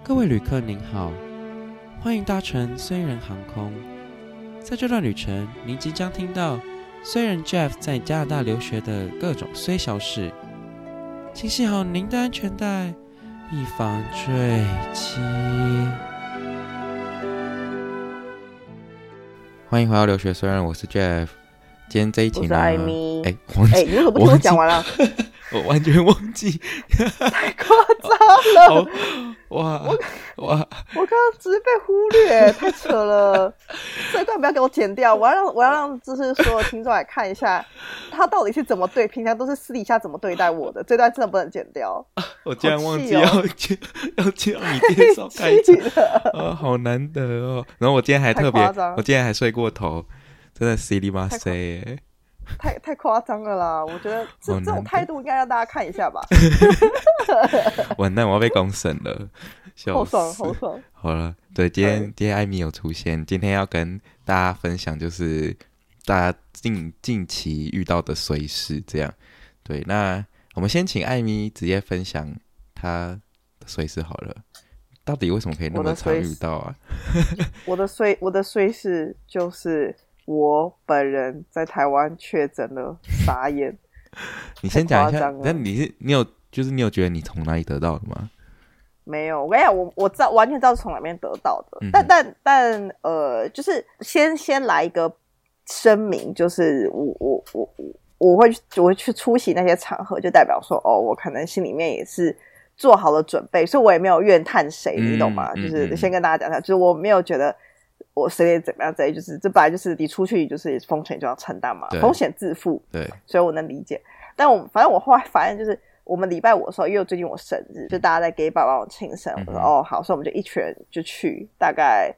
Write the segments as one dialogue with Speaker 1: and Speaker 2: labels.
Speaker 1: 各位旅客您好，欢迎搭乘虽然航空。在这段旅程，您即将听到虽然 Jeff 在加拿大留学的各种虽小事，请系好您的安全带，以防坠机。欢迎回到留学虽然，我是 Jeff。今天这一集呢，
Speaker 2: 我是艾米。
Speaker 1: 忘记，
Speaker 2: 你怎么不听我讲完了？
Speaker 1: 我完全忘记，
Speaker 2: 太夸张了！
Speaker 1: 我
Speaker 2: 刚刚只是被忽略，太扯了。这一段不要给我剪掉，我要让就是所有听众来看一下，他到底是怎么平常都是私底下怎么对待我的。这段真的不能剪掉。
Speaker 1: 我竟然忘记要介绍你介绍开场，好难得哦。然后我今天还特别，我今天还睡过头，真的犀利吗？谁？
Speaker 2: 太夸张了啦！我觉得这种态度应该让大家看一下吧。
Speaker 1: 完蛋，我要被公审了，
Speaker 2: 好爽，好爽！
Speaker 1: 好了，对，今天艾米有出现，今天要跟大家分享就是大家近期遇到的衰事，这样。对，那我们先请艾米直接分享她的衰事好了。到底为什么可以那么常遇到啊？
Speaker 2: 我的衰事就是我本人在台湾确诊了，傻眼。
Speaker 1: 你先讲一下，那你有觉得你从哪里得到的吗？
Speaker 2: 没有，我跟你讲，我知道，完全知道是从哪边得到的。但就是先来一个声明，就是我会去出席那些场合，就代表说，我可能心里面也是做好了准备，所以我也没有怨叹谁，你懂吗？就是先跟大家讲一下，就是我没有觉得我谁怎么样，就是这本来就是你出去就是风险就要承担嘛，风险自负，
Speaker 1: 对，
Speaker 2: 所以我能理解。但反正我后来发现，就是我们礼拜五的时候，因为最近我生日，就大家在gay bar帮我庆生，我说好，所以我们就一群人就去，大概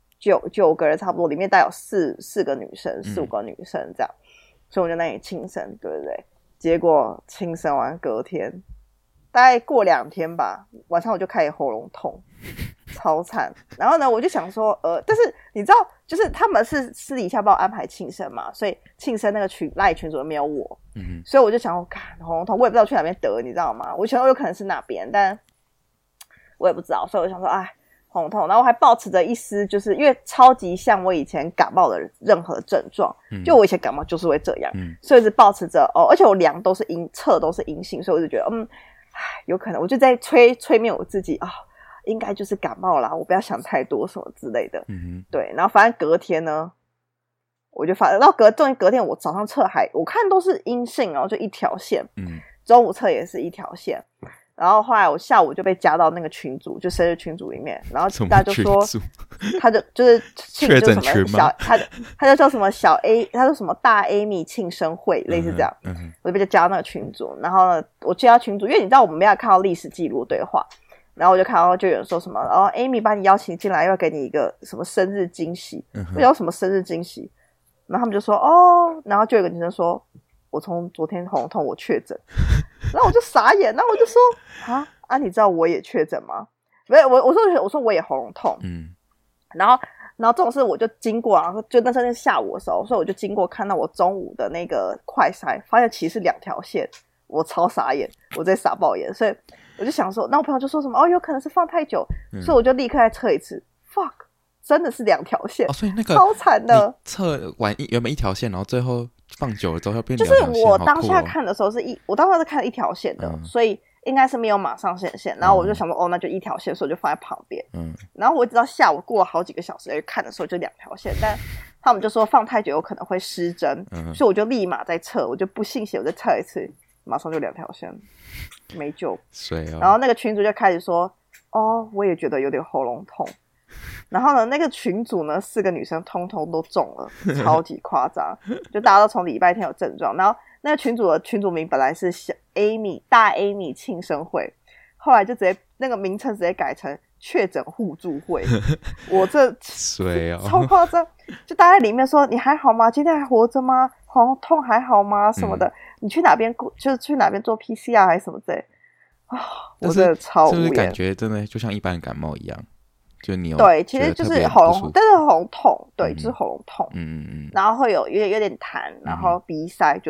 Speaker 2: 9个人差不多，里面大概有4个女生，4-5个女生这样，所以我就在那里庆生，对不对？结果庆生完隔天，大概过2天吧，晚上我就开始喉咙痛。超惨，然后呢，我就想说，但是你知道，就是他们是私底下帮我安排庆生嘛，所以庆生那个赖群组没有我，所以我就想，看喉咙痛，我也不知道去哪边得，你知道吗？我想有可能是哪边，但我也不知道，所以我想说，喉咙痛，然后我还抱持着一丝，就是因为超级像我以前感冒的任何症状，就我以前感冒就是会这样，所以一直抱持着而且我量都是测都是阴性，所以我就觉得，有可能，我就在催眠我自己应该就是感冒啦，我不要想太多什么之类的。对，然后反正隔天呢，我就发现到终于隔天我早上测我看都是阴性就一条线，中午测也是一条线，然后后来我下午就被加到那个群组，就生日群组里面，然后大家就说，他就是
Speaker 1: 确诊群吗？
Speaker 2: 他就叫什么小 A， 他说什么大 Amy 庆生会，类似这样，我就被加到那个群组，然后呢，我加到群组，因为你知道我们没有看到历史记录对话。然后我就看到就有人说什么Amy 把你邀请进来要给你一个什么生日惊喜，我有什么生日惊喜，然后他们就说然后就有个女生说我从昨天喉咙痛我确诊，然后我就傻眼，然后我就说你知道我也确诊吗？没有，我说我也喉咙痛，然后这种事我就经过就那是下午的时候，所以我就经过看到我中午的那个快筛，发现其实是2条线，我超傻眼，我直接傻爆眼，所以我就想说，那我朋友就说什么有可能是放太久，所以我就立刻再测一次 fuck 真的是2条线，
Speaker 1: 所以那个
Speaker 2: 超惨的，
Speaker 1: 测完原本1条线，然后最后放久了之后要变2条线，
Speaker 2: 就是我当下看的时候我当时是看了1条线的，所以应该是没有马上显现，然后我就想说那就1条线，所以我就放在旁边，然后我直到下午过了好几个小时去看的时候就2条线，但他们就说放太久有可能会失真，所以我就立马再测，我就不信邪，我再测一次，马上就2条线，没救。然后那个群主就开始说我也觉得有点喉咙痛，然后呢那个群组呢4个女生通通都中了，超级夸张，就大家都从礼拜天有症状，然后那个群组的群组名本来是小 Amy 大 Amy 庆生会，后来就直接那个名称直接改成确诊互助会，我这超夸张，就大家在里面说你还好吗？今天还活着吗？喉咙痛还好吗？什么的，你去哪边就是去哪边做 PCR 还是什么之类我真的超无言，
Speaker 1: 是不是感觉真的就像一般感冒一样？就你有
Speaker 2: 对，其实就是喉咙，但是喉咙痛，对，就是喉咙痛，然后会有点痰，然后鼻塞，就这样，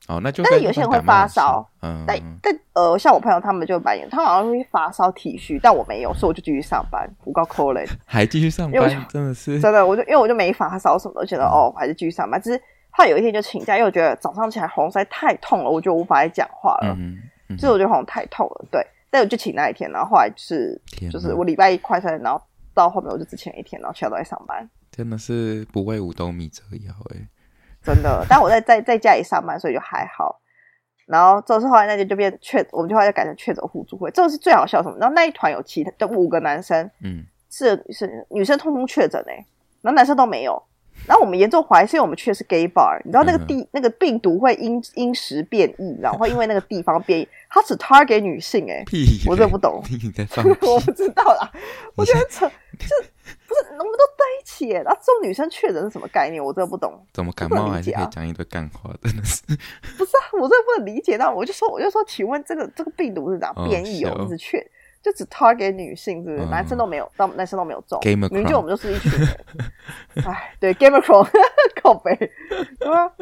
Speaker 1: 那就
Speaker 2: 但是有些人会发烧，但像我朋友他们就蛮严，他们好像会发烧体虚，但我没有，所以我就继续上班，我告可怜，
Speaker 1: 还继续上班，真的是
Speaker 2: 真的，因为我就没发烧什么的，我觉得还是继续上班，只是后来有一天就请假，因为我觉得早上起来喉咙实在太痛了，我就无法再讲话了，所以我觉得喉咙太痛了，对，但我就请那一天，然后后来就是我礼拜一快筛，然后到后面我就只请了一天，然后其他都在上班，
Speaker 1: 真的是不为五斗米折腰
Speaker 2: 真的，但我在家里上班，所以就还好。然后这是后来那天就变我们就后来就改成确诊互助会，这个是最好笑的什么？然后那一团有5个男生，是女生通通确诊然后男生都没有。然后我们严重怀疑是因为我们去的是 gay bar， 你知道那个病毒会因时变异，然后会因为那个地方变异，它只 target 女性我真的不懂，
Speaker 1: 你在放屁
Speaker 2: 我不知道啦，我觉得扯，不是我们都在一起然后这种女生确诊是什么概念？我真的不懂。
Speaker 1: 怎么感冒还是可以讲一堆干话，真的是
Speaker 2: 不是我真的不能理解到，我就说，请问这个病毒是怎样变异是就只 target 女性，是不是？男生都没有，男生都没有中。明明就我们就是一群人。对 ，Gamercron 靠北，对吧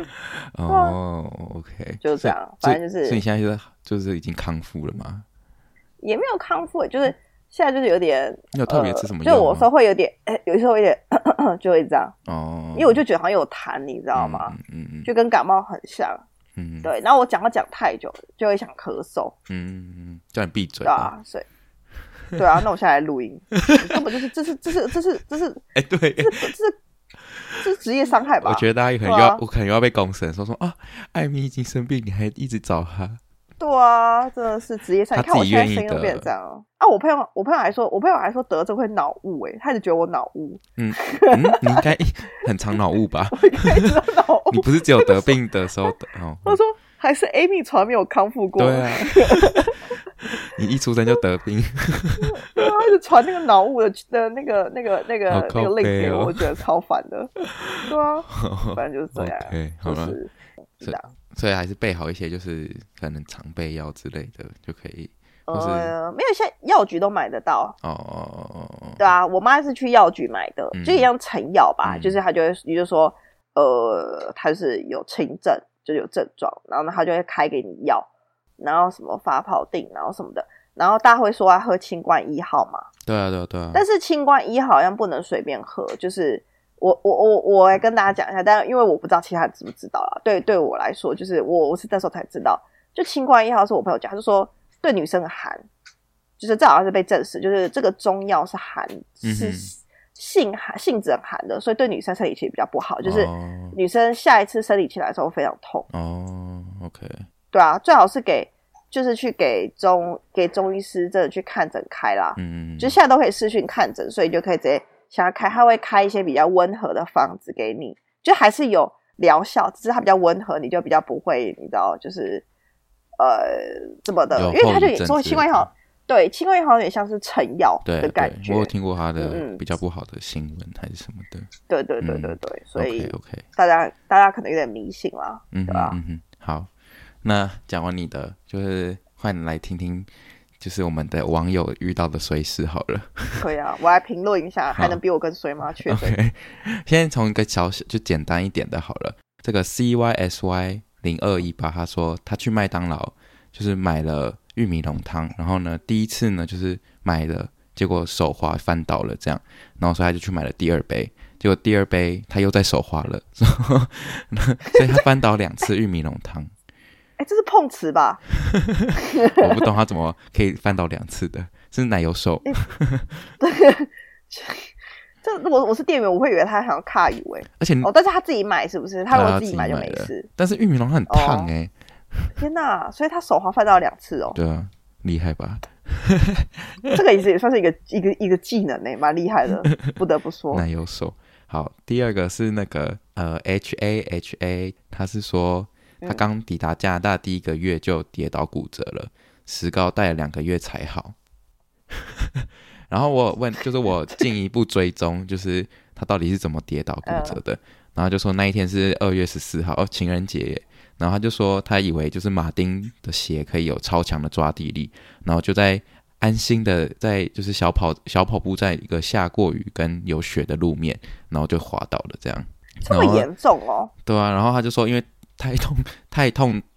Speaker 1: ？OK，
Speaker 2: 就是这样，反正就是。
Speaker 1: 所以你现在就是已经康复了吗？
Speaker 2: 也没有康复，就是现在就是有点。
Speaker 1: 你有特别吃什么药吗？
Speaker 2: 就我说会有点，有时候有点就会这样。因为我就觉得好像有痰，你知道吗？就跟感冒很像。对，然后我讲太久，就会想咳嗽。
Speaker 1: 叫你闭嘴。
Speaker 2: 对啊，所以。对啊，那我现在来录音，根本就是这是，
Speaker 1: 对，
Speaker 2: 这是职业伤害吧？
Speaker 1: 我觉得大家我可能又要被公审，说艾米已经生病，你还一直找他。
Speaker 2: 对啊，真的是职业伤害。你看我现在声音都变成这样我朋友还说得这会脑雾他一直觉得我脑雾。
Speaker 1: 你应该很常脑雾吧？
Speaker 2: 我应该知道脑雾。
Speaker 1: 你不是只有得病的时候
Speaker 2: 他说还是 Amy 从来没有康复过。
Speaker 1: 对啊。你一出生就得病，
Speaker 2: 他一直传那个脑雾的那个 link 给我，我觉得超烦的。对啊，反正就是这样。
Speaker 1: 好了，
Speaker 2: 就是这样。
Speaker 1: 所以还是备好一些，就是可能常备药之类的就可以。没
Speaker 2: 有，现在药局都买得到。对啊，我妈是去药局买的，就一样成药吧，就是她你就说，她是有轻症，就是有症状，然后呢，她就会开给你药。然后什么发泡锭，然后什么的，然后大家会说要喝清冠1号嘛？
Speaker 1: 对啊。
Speaker 2: 但是清冠1号好像不能随便喝，就是我来跟大家讲一下，但因为我不知道其他人知不知道啦。对我来说，就是我是那时候才知道，就清冠1号是我朋友讲，他就说对女生寒，就是这好像是被证实，就是这个中药是寒，是性质很寒的，所以对女生生理期比较不好，就是女生下一次生理期来的时候非常痛。
Speaker 1: OK。
Speaker 2: 对啊，最好是就是去给中医师真的去看诊开啦。就现在都可以视讯看诊，所以就可以直接想要开，他会开一些比较温和的方子给你，就还是有疗效，只是它比较温和，你就比较不会，你知道，就是这么的，因为他就说清冠1号，对，清冠1号有点像是成药的感觉。
Speaker 1: 我有听过他的比较不好的新闻还是什么的。
Speaker 2: 对，所以
Speaker 1: OK，
Speaker 2: 大家可能有点迷信啦，对吧？
Speaker 1: 好。那讲完你的，就是换你来听听，就是我们的网友遇到的衰事好了。
Speaker 2: 可以啊，我来评论一下，还能比我更衰吗？确实。
Speaker 1: Okay， 先从一个小就简单一点的好了。这个 CYSY0218他说他去麦当劳就是买了玉米浓汤，然后呢第一次呢就是买了，结果手滑翻倒了这样，然后所以他就去买了第2杯。结果第2杯他又在手滑了，所以他翻倒2次玉米浓汤。
Speaker 2: 这是碰瓷吧？
Speaker 1: 我不懂他怎么可以翻倒2次的，是奶油手。
Speaker 2: 这如果我是店员，我会以为他想要卡油
Speaker 1: 而且
Speaker 2: 但是他自己买是不是？他如果自己买就没事。
Speaker 1: 但是玉米浓汤很烫
Speaker 2: 天哪！所以他手滑翻倒2次哦。
Speaker 1: 对啊，厉害吧？
Speaker 2: 这个也算是一个技能蛮厉害的，不得不说。
Speaker 1: 奶油手。好，第二个是那个HAHA， 他是说。他刚抵达加拿大第1个月就跌倒骨折了，石膏戴了2个月才好。然后我问，就是我进一步追踪，就是他到底是怎么跌倒骨折的。然后就说那一天是2月14号，情人节耶。然后他就说他以为就是马丁的鞋可以有超强的抓地力，然后就在安心的在就是小跑步在一个下过雨跟有雪的路面，然后就滑倒了这样。
Speaker 2: 这么严重哦？
Speaker 1: 对啊，然后他就说因为太痛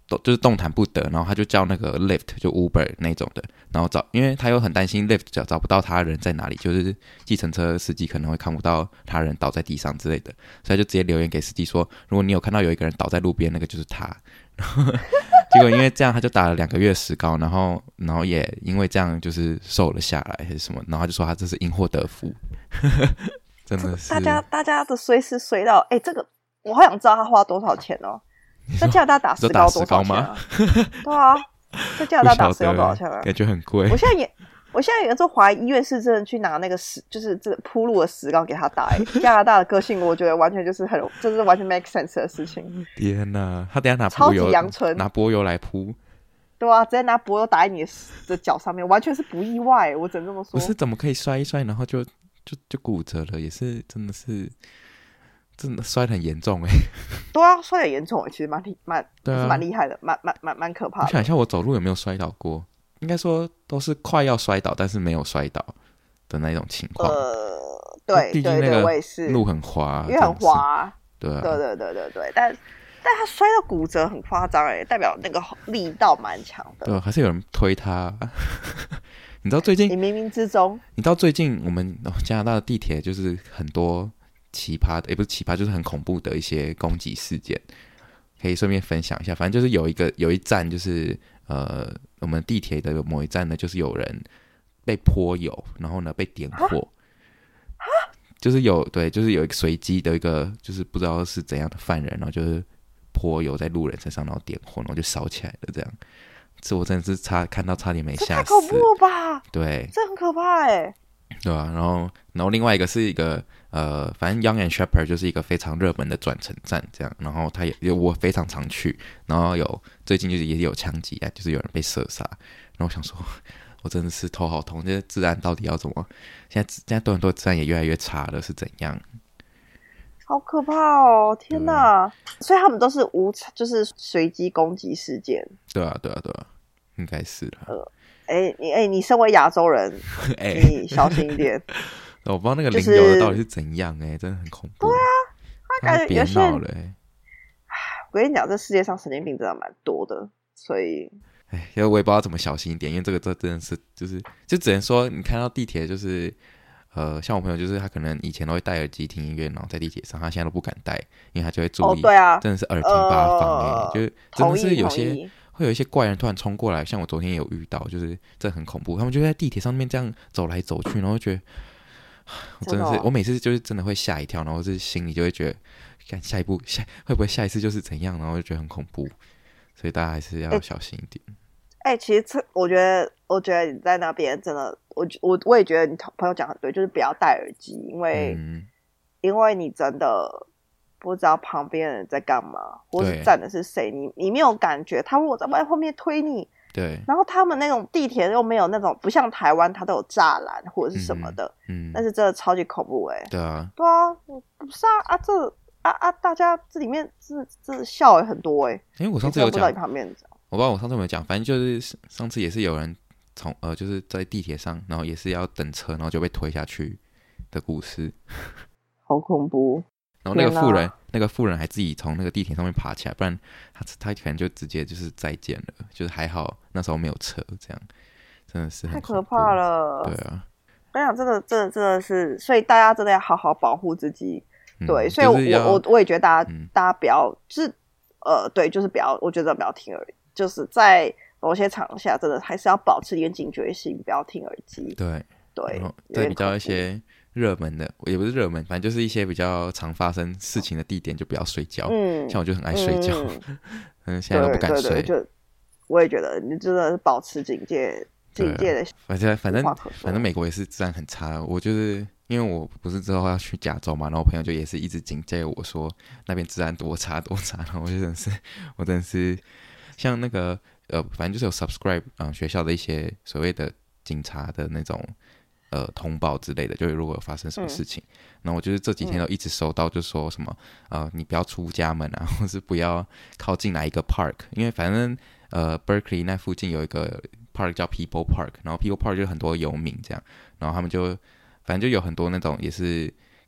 Speaker 1: 就是动弹不得，然后他就叫那个 Lyft 就 Uber 那种的，然后因为他又很担心 Lyft 找不到他人在哪里，就是计程车司机可能会看不到他人倒在地上之类的，所以他就直接留言给司机说，如果你有看到有一个人倒在路边，那个就是他。然后结果因为这样他就打了2个月石膏，然后也因为这样就是瘦了下来还是什么，然后他就说他这是因祸得福。真的是
Speaker 2: 大家的衰是衰到这个我好想知道他花多少钱哦。在加拿大打石膏多少钱啊？对啊，在加拿大打石膏多少钱啊？
Speaker 1: 感觉很贵。
Speaker 2: 我现在有时候怀疑医院是真的去拿那个就是这铺路的石膏给他打。加拿大的个性，我觉得完全就是这是完全 make sense 的事情。
Speaker 1: 天哪，他等一下拿
Speaker 2: 超级阳春，
Speaker 1: 拿柏油来铺。
Speaker 2: 对啊，直接拿柏油打在你的脚上面，完全是不意外。我只能这么说。
Speaker 1: 不是怎么可以摔一摔，然后就骨折了？也是真的摔得很严重
Speaker 2: 对啊，摔得很严重其实蛮厉害的，蛮可怕的。
Speaker 1: 我想一下，我走路有没有摔倒过？应该说都是快要摔倒，但是没有摔倒的那种情况。
Speaker 2: 对，
Speaker 1: 毕竟那个
Speaker 2: 我也是，
Speaker 1: 路很滑，
Speaker 2: 因为很滑。
Speaker 1: 对啊，
Speaker 2: 对，但他摔到骨折很夸张代表那个力道蛮强的。
Speaker 1: 对，还是有人推他。你知道最近？
Speaker 2: 你冥冥之中，
Speaker 1: 你知道最近我们加拿大的地铁就是很多奇葩的，也不是奇葩，就是很恐怖的一些攻击事件，可以顺便分享一下。反正就是有一站，就是我们地铁的某一站呢，就是有人被泼油，然后呢被点火，就是有一个随机的一个，就是不知道是怎样的犯人，然后就是泼油在路人身上，然后点火，然后就烧起来了，这样。这我真的是看到差点没吓死，
Speaker 2: 太恐怖了吧？
Speaker 1: 对，
Speaker 2: 这很可怕
Speaker 1: 对啊，然后另外一个是一个反正 Yonge and Sheppard 就是一个非常热门的转乘站，这样，然后它我非常常去，然后最近就是也有枪击啊，就是有人被射杀，然后我想说，我真的是头好痛，这治安到底要怎么？现在多伦多治安也越来越差了，是怎样？
Speaker 2: 好可怕哦！天哪，所以他们都是就是随机攻击事件。
Speaker 1: 对啊，应该是啦。
Speaker 2: 你身为亚洲人，你小心一点。
Speaker 1: 我不知道那个淋油的到底是怎样真的很恐怖。
Speaker 2: 对啊，他感觉有些人
Speaker 1: 了
Speaker 2: 我跟你讲，这世界上神经病真的蛮多的，所以
Speaker 1: 因为我也不知道怎么小心一点，因为这真的是就只能说，你看到地铁就是像我朋友，就是他可能以前都会戴耳机听音乐，然后在地铁上，他现在都不敢戴，因为他就会注意。
Speaker 2: 对啊，
Speaker 1: 真的是耳听八方就真的是会有一些怪人突然冲过来，像我昨天也有遇到，就是这很恐怖。他们就在地铁上面这样走来走去，然后觉得真的是，我每次就是真的会吓一跳，然后是心里就会觉得，看会不会下一次就是怎样，然后就觉得很恐怖，所以大家还是要小心一点。
Speaker 2: 其实我觉得你在那边真的，我也觉得你朋友讲很对，就是不要戴耳机，因为你真的不知道旁边人在干嘛，或是站的是谁，你没有感觉，他如果在后面推你，
Speaker 1: 对，
Speaker 2: 然后他们那种地铁又没有那种，不像台湾它都有栅栏或者是什么的，但是真的超级恐怖
Speaker 1: 对啊，
Speaker 2: 不是大家这里面这笑很多
Speaker 1: 因为我上次有讲，
Speaker 2: 我
Speaker 1: 不知道我上次有没有讲，反正就是上次也是有人就是在地铁上，然后也是要等车，然后就被推下去的故事，
Speaker 2: 好恐怖。
Speaker 1: 然后那个妇人还自己从那个地铁上面爬起来，不然他可能就直接就是再见了，就是还好那时候没有车，这样真的是很
Speaker 2: 太可怕了。
Speaker 1: 对啊，
Speaker 2: 我想真的是，所以大家真的要好好保护自己。对，所以我也觉得大家不要就是对，就是不要，我觉得不要听耳，就是在某些场合下，真的还是要保持一点警觉性，不要听耳机。
Speaker 1: 对，
Speaker 2: 对，
Speaker 1: 比较一些热门的，也不是热门，反正就是一些比较常发生事情的地点，就不要睡觉。像我就很爱睡觉，现在都不敢睡。
Speaker 2: 就我也觉得你真的是保持警戒的。
Speaker 1: 反正美国也是治安很差，我就是因为我不是之后要去加州嘛，然后我朋友就也是一直警戒我说那边治安多差，然后我真的是像那个反正就是有 subscribe 学校的一些所谓的警察的那种通报之类的，就是如果有发生什么事情，然后我就是这几天都一直收到，就说什么你不要出家门啊，或是不要靠近哪一个 park， 因为反正Berkeley 那附近有一个 park 叫 People Park， 然后 People Park 就很多游民这样，然后他们就反正就有很多那种也是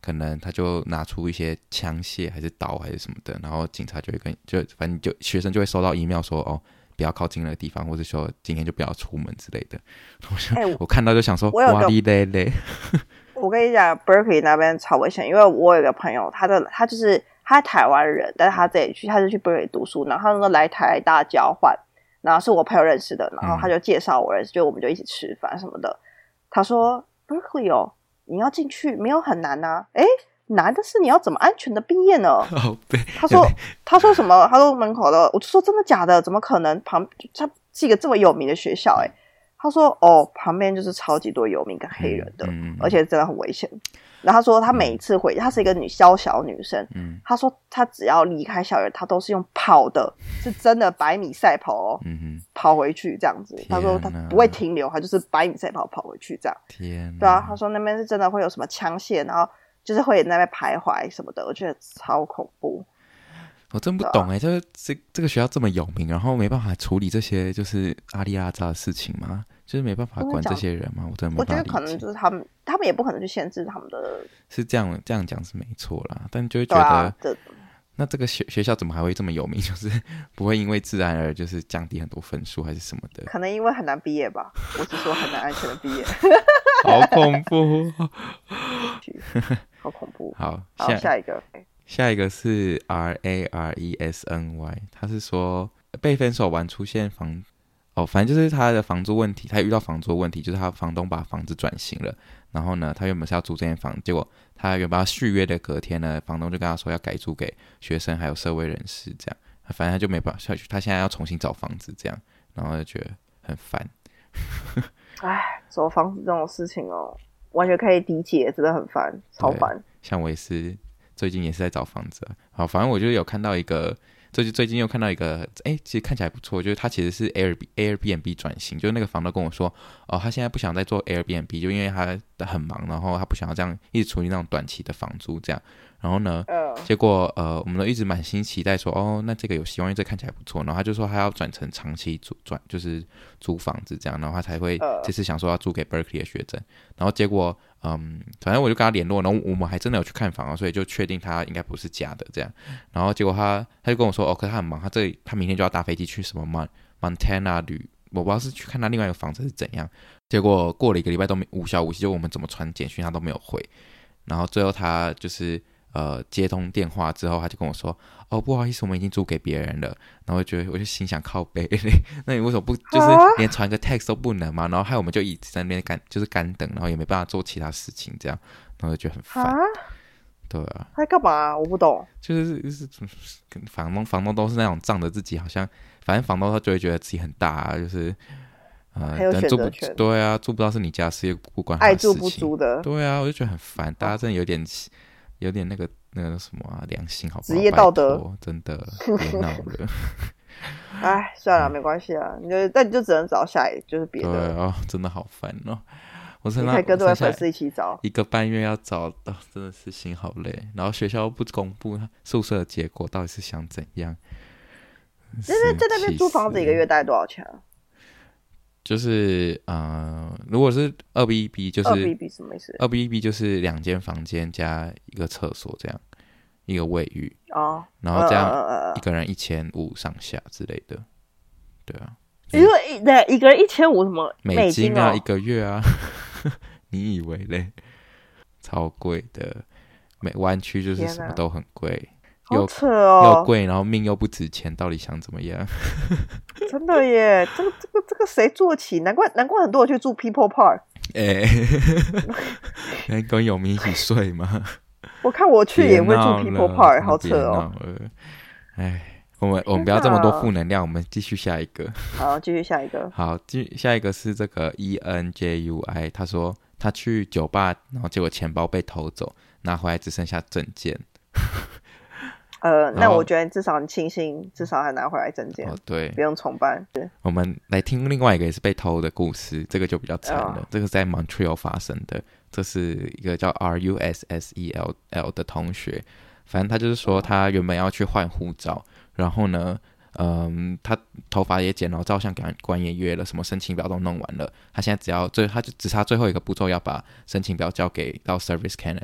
Speaker 1: 可能他就拿出一些枪械还是刀还是什么的，然后警察就会反正就学生就会收到 email 说哦不要靠近那个地方，或者说今天就不要出门之类的。我看到就想说哇哩嘞嘞。
Speaker 2: 我跟你讲 Berkeley 那边超危险，因为我有一个朋友他就是他台湾人，但是他是去 Berkeley 读书，然后他那个来台大交换，然后是我朋友认识的，然后他就介绍我认识，就我们就一起吃饭什么的。他说 Berkeley 哦，你要进去没有很难啊，难的是你要怎么安全的毕业呢？他说什么？他说门口的，我就说真的假的？怎么可能？它是一个这么有名的学校他说旁边就是超级多游民跟黑人的，而且真的很危险。然后他说他每一次她是一个小女生，他说他只要离开校园，他都是用跑的，是真的100米赛跑跑回去这样子。他说他不会停留，他就是100米赛跑回去这样。
Speaker 1: 天，
Speaker 2: 对啊，他说那边是真的会有什么枪械，然后就是会在那边徘徊什么的，我觉得超恐怖。
Speaker 1: 我真不懂就是这个学校这么有名，然后没办法处理这些就是阿里阿杂的事情吗？就是没办法管这些人吗？我真的没办法理解。
Speaker 2: 我觉得可能就是他们也不可能去限制他们的。
Speaker 1: 是这样讲是没错啦，但就会觉得，那这个学校怎么还会这么有名？就是不会因为自然而就是降低很多分数还是什么的？
Speaker 2: 可能因为很难毕业吧。我是说很难安全的毕业。
Speaker 1: 好恐怖，
Speaker 2: 好恐怖。
Speaker 1: 好，下一个是 RARESNY， 他是说被分手完出现反正就是他的房租问题，他遇到房租问题，就是他房东把房子转型了，然后呢，他原本是要租这间房，结果他原本要续约的隔天呢，房东就跟他说要改租给学生还有社会人士，这样，反正他就没办法，他现在要重新找房子这样，然后就觉得很烦。
Speaker 2: 找房子这种事情完全可以理解，真的很烦，超烦。像
Speaker 1: 我也是，最近也是在找房子好，反正我就有看到一个。最近又看到一个，其实看起来不错，就是他其实是 Airbnb 转型，就是那个房东跟我说，他现在不想再做 Airbnb， 就因为他很忙，然后他不想要这样一直处理那种短期的房租这样，然后呢，结果我们都一直满心期待说，那这个有希望，因为这看起来不错，然后他就说他要转成长期就是租房子这样，然后他才会这次想说要租给 Berkeley 的学生，然后结果反正我就跟他联络，然后我们还真的有去看房所以就确定他应该不是假的这样。然后结果他就跟我说，可是他很忙，他明天就要搭飞机去什么 Montana 我不知道是去看他另外一个房子是怎样。结果过了1个礼拜都无消无息，就我们怎么传简讯他都没有回。然后最后他就是接通电话之后，他就跟我说，不好意思，我们已经租给别人了。然后我就心想靠北那你为什么不就是连传个 text 都不能吗？然后害我们就一直在那边干等，然后也没办法做其他事情这样，然后就觉得很烦。对啊，
Speaker 2: 他在干嘛？我不懂。
Speaker 1: 就是房东都是那种仗着自己好像，反正房东他就会觉得自己很大就是
Speaker 2: 还有选择权。
Speaker 1: 对啊，租不到是你家事，也不关他的事情。爱
Speaker 2: 住不租的。
Speaker 1: 对啊，我就觉得很烦，大家真的有点那个什么良心好不好？
Speaker 2: 职业道德
Speaker 1: 真的别闹了。
Speaker 2: 算了，没关系啊，但你就只能找下一就是别的。
Speaker 1: 对真的好烦你
Speaker 2: 可以跟这位粉丝一起找
Speaker 1: ，1个半月要找到，真的是心好累。然后学校不公布宿舍的结果，到底是想怎样？
Speaker 2: 在那边租房子1个月大概多少钱啊？
Speaker 1: 就是如果是2B1B，就是
Speaker 2: 2B1B什么意思
Speaker 1: ？2B1B就是2间房间加1个厕所这样，一个卫浴然后这样1个人1500上下之类的，对啊。
Speaker 2: 你说1个人1500什么
Speaker 1: 美金1个月啊？你以为嘞？超贵的，湾区就是什么都很贵。
Speaker 2: 好扯又
Speaker 1: 贵，然后命又不值钱，到底想怎么样？
Speaker 2: 真的耶，这个谁住得起？难怪很多人去住 People Park。
Speaker 1: 跟有民一起睡吗？
Speaker 2: 我看我去也会住 People Park， 好扯
Speaker 1: 我们不要这么多负能量，我们继续下一个。
Speaker 2: 好，继续下一个。
Speaker 1: 好，下一个是这个 ENJUI， 他说他去酒吧，然后结果钱包被偷走，拿回来只剩下证件。
Speaker 2: 那我觉得至少你庆幸，至少还拿回来证件。
Speaker 1: 对，
Speaker 2: 不用重办。
Speaker 1: 我们来听另外一个也是被偷的故事，这个就比较惨了。这个在 Montreal 发生的，这是一个叫 RUSSELL 的同学，反正他就是说他原本要去换护照，然后呢，他头发也剪了，照相馆也约了，什么申请表都弄完了，他现在他就只差最后一个步骤要把申请表交给到 Service Canada。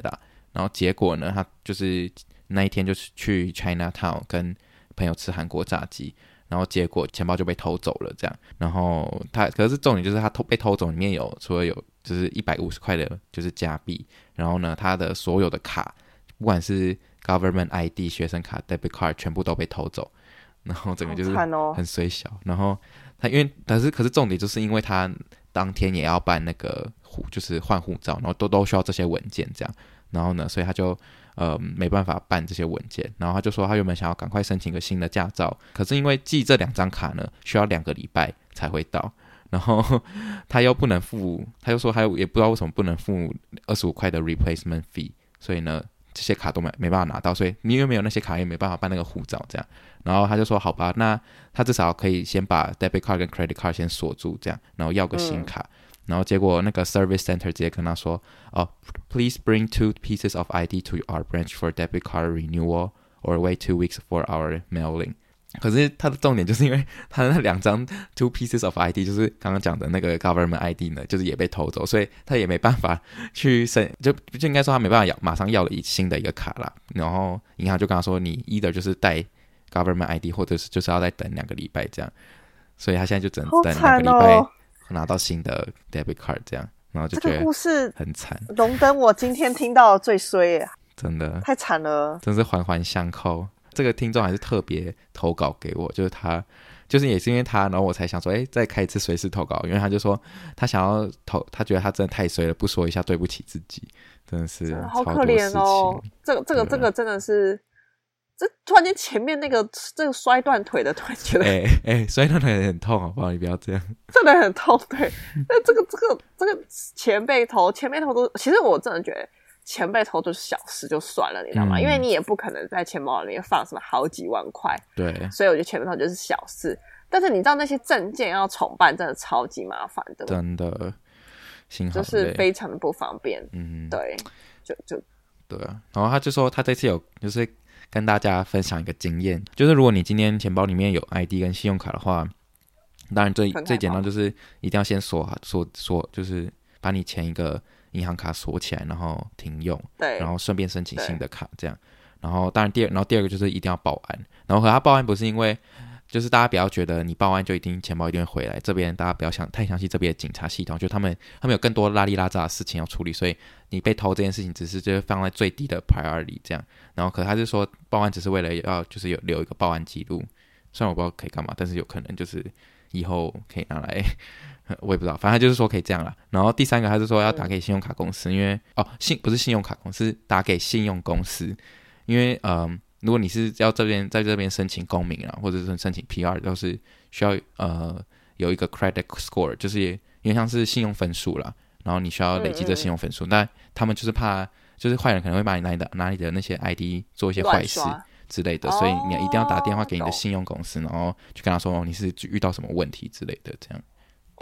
Speaker 1: 然后结果呢，他就是那一天就是去 Chinatown 跟朋友吃韩国炸鸡，然后结果钱包就被偷走了这样。然后可是重点就是他被偷走里面除了有就是150块的就是加币，然后呢他的所有的卡不管是 government ID 学生卡 debit card 全部都被偷走，然后整个就是很衰小。然后他可是重点就是因为他当天也要办那个就是换护照，然后都需要这些文件这样，然后呢所以他就没办法办这些文件，然后他就说他原本想要赶快申请个新的驾照，可是因为寄这2张卡呢需要2个礼拜才会到，然后他又不能付，他就说他也不知道为什么不能付25块的 replacement fee， 所以呢这些卡都没办法拿到，所以你因为没有那些卡也没办法办那个护照这样。然后他就说好吧，那他至少可以先把 debit card 跟 credit card 先锁住这样，然后要个新卡。然后结果那个 service center 直接跟他说please bring 2 pieces of ID to our branch for debit card renewal or wait 2 weeks for our mailing。可是他的重点就是因为他那2张 2 pieces of ID 就是刚刚讲的那个 government ID 呢就是也被偷走，所以他也没办法去就应该说他没办法马上要了新的一个卡啦。然后银行就跟他说你 either 就是带 government ID 或者是就是要再等2个礼拜这样，所以他现在就只能等2个礼拜拿到新的 debit card 这样，然后就觉得
Speaker 2: 这个故事
Speaker 1: 很惨，
Speaker 2: 荣登我今天听到的最衰耶，
Speaker 1: 真的
Speaker 2: 太惨了，
Speaker 1: 真是环环相扣。这个听众还是特别投稿给我，就是他就是也是因为他，然后我才想说再开一次随时投稿，因为他就说他想要他觉得他真的太衰了，不说一下对不起自己，真的是
Speaker 2: 好可怜哦。这个真的是，这突然间前面这个摔断腿的突然觉得
Speaker 1: 摔断腿很痛好不好，你不要这样，
Speaker 2: 真的很痛。对，那这个前辈头都，其实我真的觉得钱被偷就是小事就算了，你知道吗？因为你也不可能在钱包里面放什么好几万块，
Speaker 1: 对，
Speaker 2: 所以我觉得钱被偷就是小事。但是你知道那些证件要重办真的超级麻烦的，
Speaker 1: 真的心好累，
Speaker 2: 就是非常的不方便。对，就
Speaker 1: 对啊。然后他就说他这次有就是跟大家分享一个经验，就是如果你今天钱包里面有 ID 跟信用卡的话，当然最简单就是一定要先锁，就是把你前一个银行卡锁起来，然后停用，
Speaker 2: 对，
Speaker 1: 然后顺便申请新的卡这样。然后当然第二个就是一定要报案，然后和他报案不是因为就是大家不要觉得你报案就钱包一定会回来，这边大家不要太相信这边的警察系统，就他们有更多拉里拉杂的事情要处理，所以你被偷这件事情只是就是放在最低的 priority 这样。然后可他就说报案只是为了要就是留一个报案记录，虽然我不知道可以干嘛，但是有可能就是以后可以拿来我也不知道，反正就是说可以这样啦。然后第3个他是说要打给信用卡公司，因为不是信用卡公司，打给信用公司，因为如果你是要在这边申请公民啊，或者是申请 PR， 都是需要有一个 credit score， 就是有点像是信用分数啦，然后你需要累积这信用分数，但他们就是怕就是坏人可能会把你拿你的那些 ID 做一些坏事之类的，所以你一定要打电话给你的信用公司，然后就跟他说你是遇到什么问题之类的这样。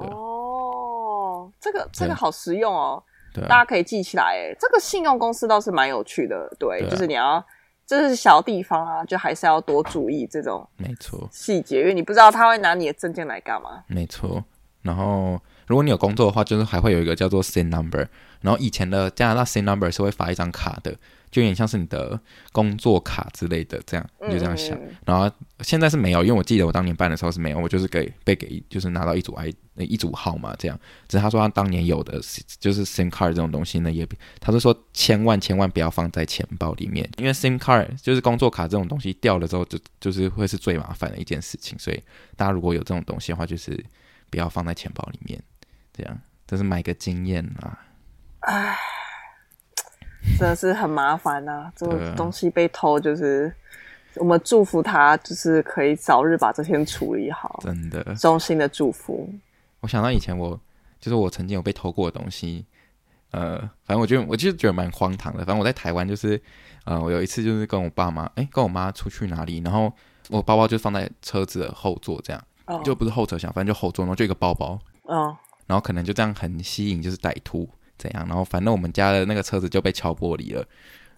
Speaker 2: 这个好实用哦，
Speaker 1: 对啊，
Speaker 2: 大家可以记起来耶。这个信用公司倒是蛮有趣的，对，就是你要这是小地方啊，就还是要多注意这种
Speaker 1: 没错
Speaker 2: 细节，因为你不知道他会拿你的证件来干嘛。
Speaker 1: 没错。然后如果你有工作的话，就是还会有一个叫做 SIN number， 然后以前的加拿大 SIN number 是会发一张卡的，就有点像是你的工作卡之类的，这样你就这样想。然后现在是没有，因为我记得我当年办的时候是没有，我就是被就是拿到一组号码这样。只是他说他当年有的就是 SIM card 这种东西呢，他是说千万不要放在钱包里面，因为 SIM card 就是工作卡这种东西掉了之后就是会是最麻烦的一件事情，所以大家如果有这种东西的话，就是不要放在钱包里面，这样这是买个经验啦。
Speaker 2: 唉，真的是很麻烦啊！这种东西被偷，就是我们祝福他，就是可以早日把这些处理好。真的，衷心的祝福。
Speaker 1: 我想到以前我曾经有被偷过的东西，反正我就觉得蛮荒唐的。反正我在台湾就是我有一次就是跟我爸妈跟我妈出去哪里，然后我包包就放在车子的后座这样。就不是后车厢，反正就后座，然后就一个包包，然后可能就这样很吸引就是歹徒这样，然后反正我们家的那个车子就被敲玻璃了，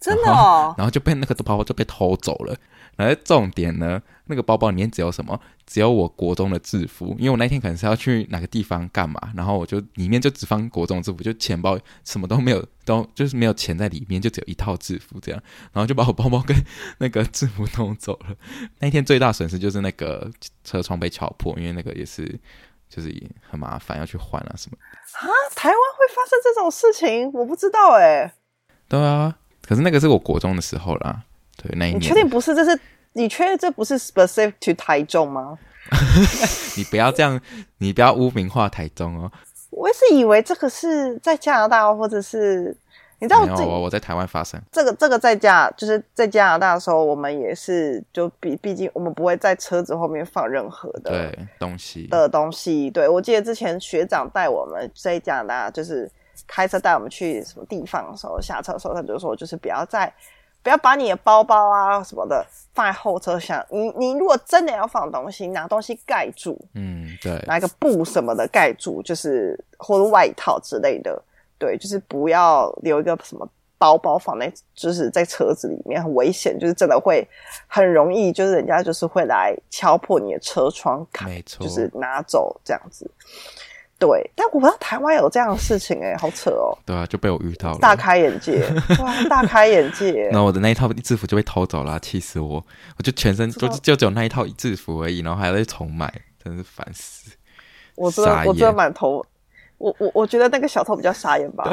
Speaker 2: 真的哦，
Speaker 1: 然后就被那个包包就被偷走了。然后重点呢，那个包包里面只有什么？只有我国中的制服，因为我那天可能是要去哪个地方干嘛，然后我就里面就只放国中的制服，就钱包什么都没有，就是没有钱在里面，就只有一套制服这样，然后就把我包包跟那个制服弄走了。那天最大损失就是那个车窗被敲破，因为那个也是就是很麻烦要去换啊什么。
Speaker 2: 啊，台湾会发生这种事情？我不知道欸。
Speaker 1: 对啊，可是那个是我国中的时候啦。对，那一年。
Speaker 2: 你确定不是？你确定这不是 specific to 台中吗？
Speaker 1: 你不要这样，你不要污名化台中哦。
Speaker 2: 我也是以为这个是在加拿大，或者是你知道
Speaker 1: 没有，我在台湾发生。
Speaker 2: 这个就是在加拿大的时候，我们也是就毕竟我们不会在车子后面放任何的东西。对，我记得之前学长带我们在加拿大，就是开车带我们去什么地方的时候，下车的时候他就说，就是不要把你的包包啊什么的放在后车厢。你如果真的要放东西，拿东西盖住，
Speaker 1: 对，
Speaker 2: 拿一个布什么的盖住，就是或者外套之类的，对，就是不要留一个什么包包放在就是在车子里面，很危险，就是真的会很容易，就是人家就是会来敲破你的车窗，
Speaker 1: 没错，
Speaker 2: 就是拿走这样子。对，但我不知道台湾有这样的事情好扯哦。
Speaker 1: 对啊，就被我遇到了，
Speaker 2: 大开眼界，哇，大开眼界。
Speaker 1: 然后我的那一套制服就被偷走了，气死我！我就全身就只有那一套制服而已，然后还要再重买，真是烦死。
Speaker 2: 我真的蛮头，我觉得那个小偷比较傻眼吧。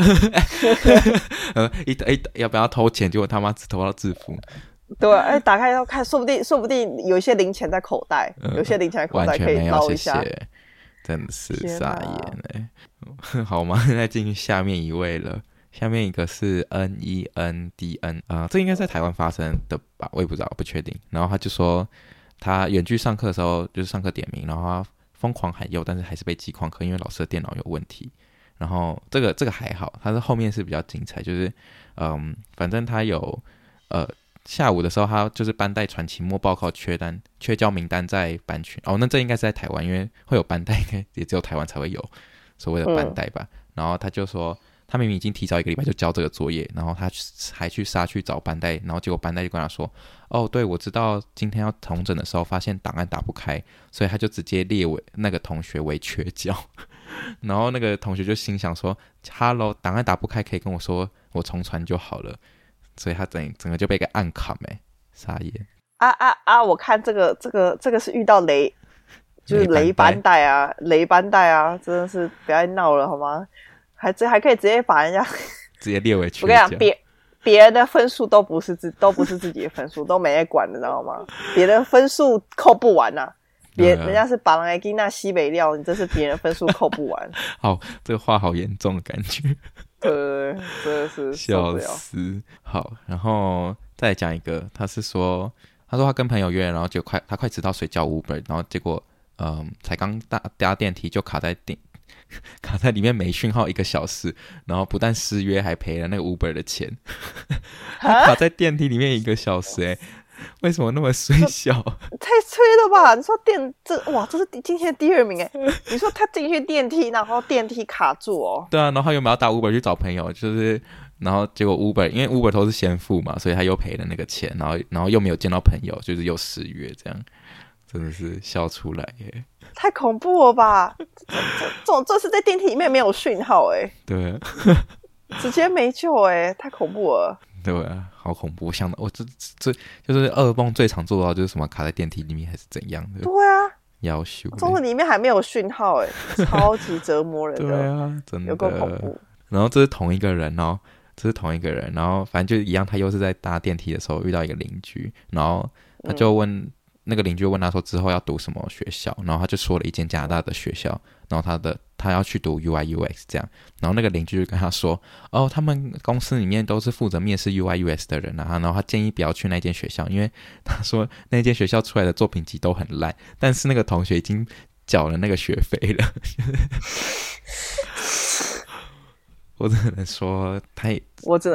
Speaker 1: 要不要偷钱？结果他妈只偷到制服。
Speaker 2: 对，打开要看，说不定有一些零钱在口袋，有些零钱在口袋可以捞一下。
Speaker 1: 完全没有，谢谢。真的是傻眼好吗？再进去下面一位了。下面一个是 NENDN 这应该在台湾发生的吧？我也不知道，不确定。然后他就说，他远距上课的时候，就是上课点名，然后他疯狂喊右，但是还是被记旷课，因为老师的电脑有问题。然后这个还好，他是后面是比较精彩，就是反正他有下午的时候，他就是班代传期末报告缺交名单在班群。那这应该是在台湾，因为会有班代，应该也只有台湾才会有所谓的班代吧。然后他就说，他明明已经提早1个礼拜就交这个作业，然后他还去找班代，然后结果班代就跟他说，对，我知道今天要统整的时候发现档案打不开，所以他就直接列为那个同学为缺交。然后那个同学就心想说 ，Hello， 档案打不开可以跟我说，我重传就好了。所以他整个就被个暗砍傻眼
Speaker 2: 我看这个是遇到就是雷班代啊，真的是不要闹了好吗？还可以直接把人家
Speaker 1: 直接列为缺。
Speaker 2: 我跟你讲，别人的分数都不是自己的分数，都没在管，你知道吗？别人分数扣不完啊，人家是把人给那西北料，你这是别人分数扣不完。
Speaker 1: 好，这个话好严重的感觉。
Speaker 2: 对，真的是
Speaker 1: 笑死。好，然后再讲一个，他说他跟朋友约，然后他快迟到睡觉 Uber， 然后结果才刚搭电梯就卡在里面没讯号1个小时，然后不但失约还赔了那个 Uber 的钱。他卡在电梯里面1个小时为什么那么衰小？
Speaker 2: 太催了吧！你说这是今天第2名你说他进去电梯，然后电梯卡住
Speaker 1: 对啊，然后他原本要打 Uber 去找朋友，就是然后结果 Uber 因为 Uber 都是先付嘛，所以他又赔了那个钱，然后又没有见到朋友，就是又失约，这样真的是笑出来
Speaker 2: 太恐怖了吧！这是在电梯里面没有讯号
Speaker 1: 对啊，
Speaker 2: 直接没救太恐怖了。
Speaker 1: 对啊，好恐怖！我想到我这就是噩梦最常做到就是什么卡在电梯里面还是怎样的。
Speaker 2: 对啊，
Speaker 1: 要求
Speaker 2: 中文里面还没有讯号超级折磨人的。
Speaker 1: 对啊，真的
Speaker 2: 有够恐怖。
Speaker 1: 然后这是同一个人然后反正就一样，他又是在搭电梯的时候遇到一个邻居，然后他就问那个邻居问他说之后要读什么学校，然后他就说了一间加拿大的学校，然后他要去读 UI/UX 这样，然后那个邻居就跟他说，他们公司里面都是负责面试 UI/UX 的人然后他建议不要去那间学校，因为他说那间学校出来的作品集都很烂，但是那个同学已经缴了那个学费了。我只能说我只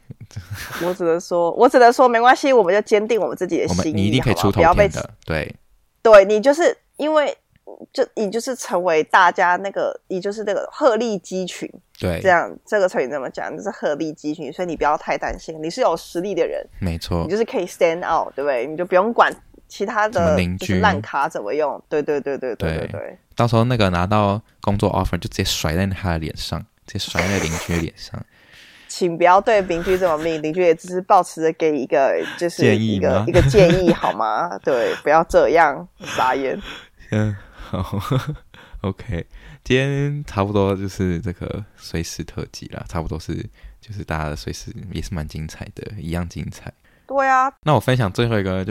Speaker 2: 能说没关系，我们就坚定我们自己的心意，
Speaker 1: 你一定可以出头天的。
Speaker 2: 对，你就是因为你就是成为大家你就是那个鹤立鸡群，
Speaker 1: 对，
Speaker 2: 这个成语这么讲，就是鹤立鸡群，所以你不要太担心，你是有实力的人，
Speaker 1: 没错，
Speaker 2: 你就是可以 stand out， 对不对？你就不用管其他的
Speaker 1: 邻居
Speaker 2: 烂卡怎么用，对，
Speaker 1: 到时候那个拿到工作 offer 就直接甩在他的脸上，直接甩在那个邻居的脸上。
Speaker 2: 请不要对邻居这么命，邻居也只是抱持着给一个就是一个建议好吗？对，不要这样，傻眼。
Speaker 1: 好，OK， 今天差不多就是这个随时特辑啦，差不多是就是大家的随时也是蛮精彩的，一样精彩。
Speaker 2: 对啊，
Speaker 1: 那我分享最后一个就是，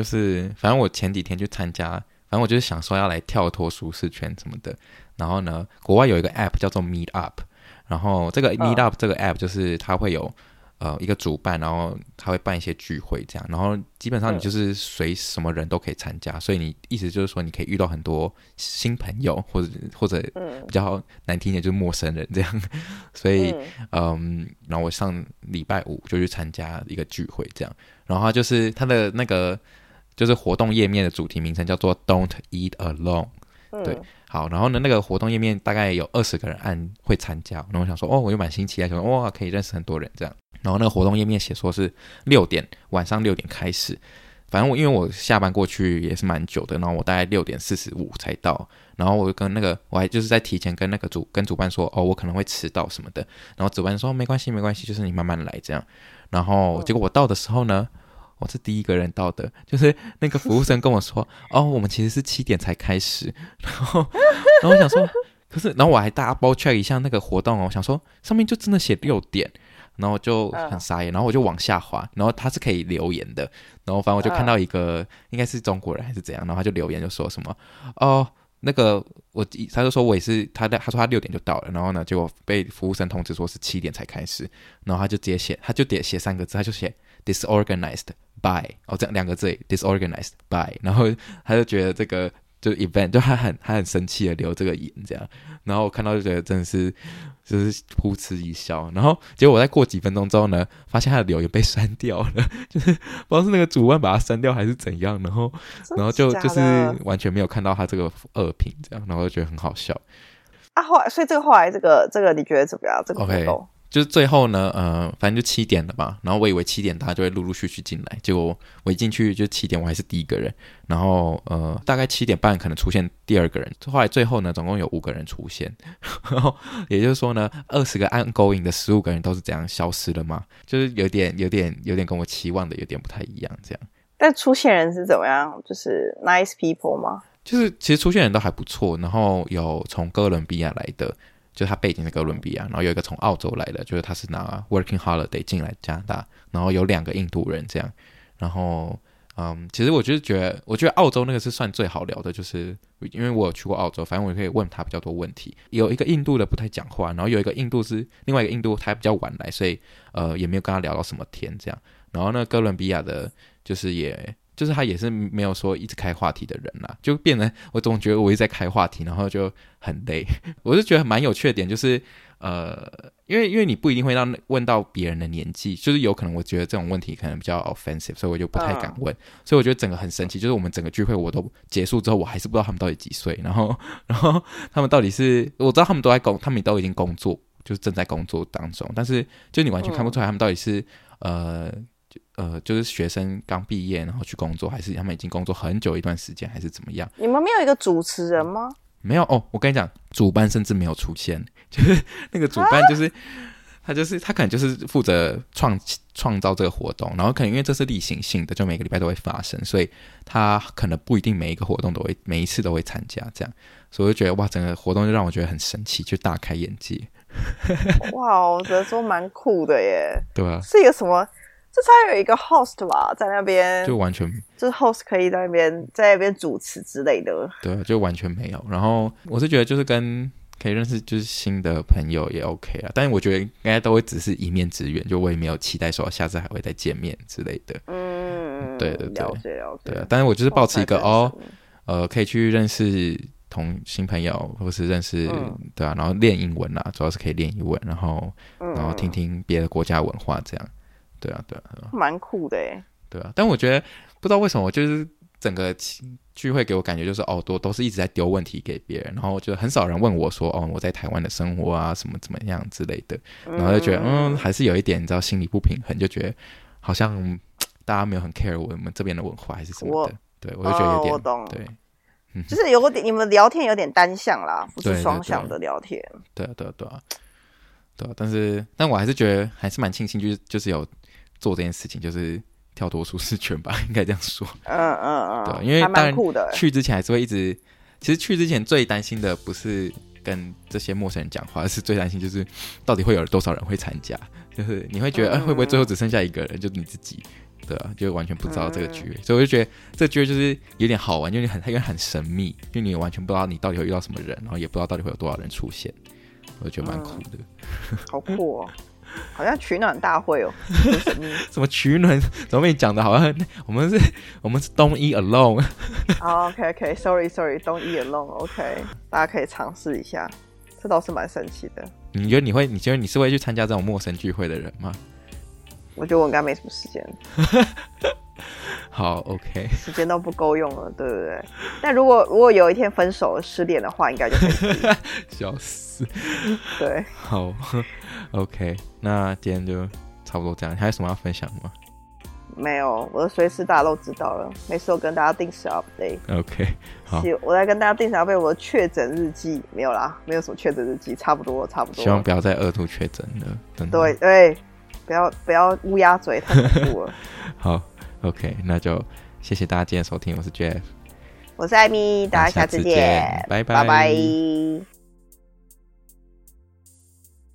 Speaker 1: 反正我前几天去参加，反正我就是想说要来跳脱舒适圈什么的。然后呢，国外有一个 app 叫做 Meet Up， 然后这个 Meet Up 这个 app 就是它会有一个主办，然后他会办一些聚会这样，然后基本上你就是随什么人都可以参加，所以你意思就是说你可以遇到很多新朋友，或者比较难听点就是陌生人这样，所以然后我上礼拜五就去参加一个聚会这样，然后它的那个就是活动页面的主题名称叫做 Don't Eat Alone，对。好，然后呢，那个活动页面大概有20个人会参加，然后我想说，我就满心期待，想说，哇，可以认识很多人这样。然后那个活动页面写说是晚上6点开始，反正因为我下班过去也是蛮久的，然后我大概6点45才到，然后我还就是在提前跟主办说，我可能会迟到什么的，然后主办说没关系，就是你慢慢来这样。然后结果我到的时候呢，我是第一个人到的，就是那个服务生跟我说，我们其实是7点才开始，然后我想说，可是，然后我还double check一下那个活动我想说上面就真的写6点，然后我就很傻眼，然后我就往下滑，然后他是可以留言的，然后反正我就看到一个应该是中国人还是怎样，然后他就留言就说什么那个他就说我也是他说他6点就到了，然后呢结果被服务生通知说是7点才开始，然后他就直接写3个字，他就写 disorganized by 这样2个字 disorganized by， 然后他就觉得这个就 event 就他很生气的留这个言这样，然后我看到就觉得真的是就是噗嗤一笑，然后结果我再过几分钟之后呢，发现他的留言被删掉了，就是不知道是那个主办把他删掉还是怎样，然后就是完全没有看到他这个恶评这样，然后就觉得很好笑
Speaker 2: 啊。所以后来这个你觉得怎么样？这个活动？Okay，
Speaker 1: 就是最后呢，反正就7点了嘛，然后我以为7点大家就会陆续进来，结果我一进去就7点，我还是第一个人，然后大概7点半可能出现第2个人，后来最后呢，总共有5个人出现，然后也就是说呢，20个ongoing的15个人都是这样消失了嘛，就是有点跟我期望的有点不太一样这样。
Speaker 2: 但出现人是怎么样？就是 nice people 吗？
Speaker 1: 就是其实出现人都还不错，然后有从哥伦比亚来的。就是他背景是哥伦比亚，然后有一个从澳洲来的，就是他是拿 working holiday 进来加拿大，然后有2个印度人这样，然后其实我觉得澳洲那个是算最好聊的，就是因为我有去过澳洲，反正我可以问他比较多问题。有一个印度的不太讲话，然后有一个印度是另外一个印度他比较晚来，所以也没有跟他聊到什么天这样。然后那哥伦比亚的就是他也是没有说一直开话题的人啦，就变成我总觉得我一直在开话题，然后就很累。我就觉得蛮有趣的点就是因为你不一定会问到别人的年纪，就是有可能我觉得这种问题可能比较 offensive， 所以我就不太敢问。所以我觉得整个很神奇，就是我们整个聚会我都结束之后，我还是不知道他们到底几岁，然后他们到底是我知道他们他们都已经工作，就是正在工作当中，但是就你完全看不出来他们到底是就是学生刚毕业然后去工作，还是他们已经工作很久一段时间，还是怎么样？你
Speaker 2: 们没有一个主持人吗？
Speaker 1: 没有我跟你讲，主办甚至没有出现，就是那个主办就是他可能就是负责创造这个活动，然后可能因为这是例行性的，就每个礼拜都会发生，所以他可能不一定每一个活动每一次都会参加这样，所以我就觉得哇，整个活动就让我觉得很神奇，就大开眼界。
Speaker 2: 哇，我觉得说蛮酷的耶。
Speaker 1: 对啊，
Speaker 2: 是一个什么？这才有一个 host 吧，在那边
Speaker 1: 就完全
Speaker 2: 就是 host 可以在那边主持之类的。
Speaker 1: 对，就完全没有。然后我是觉得就是可以认识就是新的朋友也 OK 啊，但是我觉得应该都会只是一面之缘，就我也没有期待说下次还会再见面之类的。对，
Speaker 2: 了解。
Speaker 1: 对啊，但是我就是抱持一个可以去认识新朋友，或是认识对啊，然后练英文啦，主要是可以练英文，然后听听别的国家文化这样。对啊，蛮
Speaker 2: 酷的耶。
Speaker 1: 对啊，但我觉得不知道为什么，我就是整个聚会给我感觉就是都是一直在丢问题给别人，然后就很少人问我说我在台湾的生活啊什么怎么样之类的，然后就觉得还是有一点你知道心理不平衡，就觉得好像大家没有很 care 我们这边的文化还是什么的，对我就觉得有点
Speaker 2: 我懂，
Speaker 1: 对。
Speaker 2: 就是有点你们聊天有点单向啦，不是双向的聊天。
Speaker 1: 对啊，但我还是觉得还是蛮庆幸，就是有做这件事情，就是跳脱舒适圈吧，应该这样说。对，因为当然去之前还是会一直，其实去之前最担心的不是跟这些陌生人讲话，而是最担心就是到底会有多少人会参加，就是你会觉得会不会最后只剩下一个人，就是你自己。对啊，就完全不知道这个聚会，所以我就觉得这个聚会就是有点好玩，因为很神秘，就你完全不知道你到底会遇到什么人，然后也不知道到底会有多少人出现，我觉得蛮酷的。
Speaker 2: 好酷哦，好像取暖大会哦，
Speaker 1: 什么取暖？怎么被你讲的好像我们是 don't eat alone。
Speaker 2: OK，sorry don't eat alone。OK， 大家可以尝试一下，这倒是蛮神奇的。
Speaker 1: 你觉得你是会去参加这种陌生聚会的人吗？
Speaker 2: 我觉得我应该没什么时间。
Speaker 1: 好 ，OK，
Speaker 2: 时间都不够用了，对不对？但如果有一天分手了失恋的话，应该就可以。
Speaker 1: 笑死。
Speaker 2: 对，
Speaker 1: 好 ，OK， 那今天就差不多这样。你还有什么要分享吗？
Speaker 2: 没有，我的随时大家都知道了，每次我跟大家定时 update。
Speaker 1: OK， 好，
Speaker 2: 我来跟大家定时 update 我的确诊日记，没有啦，没有什么确诊日记，差不多。
Speaker 1: 希望不要再2度确诊了，真的。
Speaker 2: 对。不要乌鸦嘴，太恐怖了。
Speaker 1: 好 ，OK， 那就谢谢大家今天收听，我是 Jeff，
Speaker 2: 我是艾米，大家下次见，
Speaker 1: 拜拜。